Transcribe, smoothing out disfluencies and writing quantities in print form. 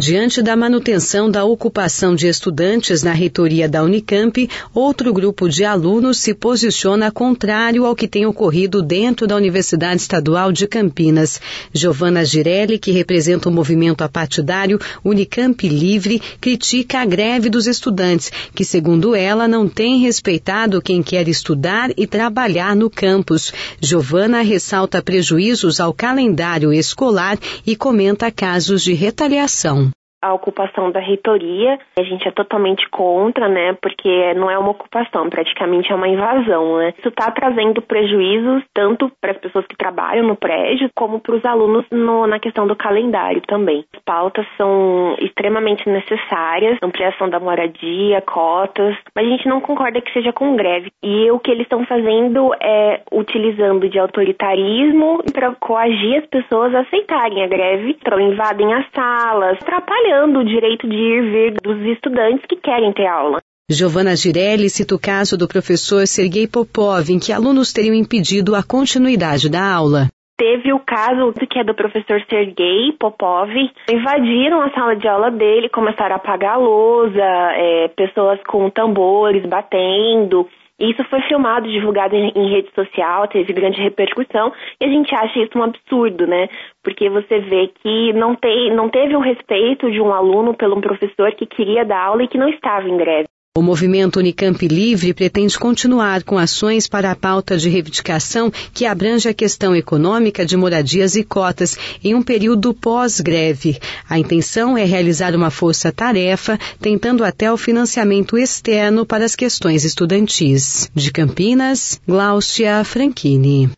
Diante da manutenção da ocupação de estudantes na reitoria da Unicamp, outro grupo de alunos se posiciona contrário ao que tem ocorrido dentro da Universidade Estadual de Campinas. Giovana Girelli, que representa o movimento apartidário Unicamp Livre, critica a greve dos estudantes, que, segundo ela, não tem respeitado quem quer estudar e trabalhar no campus. Giovana ressalta prejuízos ao calendário escolar e comenta casos de retaliação. A ocupação da reitoria, a gente é totalmente contra, né, porque não é uma ocupação, praticamente é uma invasão, né. Isso está trazendo prejuízos tanto para as pessoas que trabalham no prédio, como para os alunos na questão do calendário também. As pautas são extremamente necessárias, ampliação da moradia, cotas, mas a gente não concorda que seja com greve. E o que eles estão fazendo é utilizando de autoritarismo para coagir as pessoas a aceitarem a greve, então invadem as salas, atrapalhando o direito de ir e vir dos estudantes que querem ter aula. Giovana Girelli cita o caso do professor Sergei Popov, em que alunos teriam impedido a continuidade da aula. Teve o caso que é do professor Sergei Popov, invadiram a sala de aula dele, começaram a apagar a lousa, pessoas com tambores batendo. Isso foi filmado, divulgado em rede social, teve grande repercussão, e a gente acha isso um absurdo, né? Porque você vê que não teve o respeito de um aluno pelo professor que queria dar aula e que não estava em greve. O movimento Unicamp Livre pretende continuar com ações para a pauta de reivindicação que abrange a questão econômica de moradias e cotas em um período pós-greve. A intenção é realizar uma força-tarefa, tentando até o financiamento externo para as questões estudantis. De Campinas, Gláucia Franchini.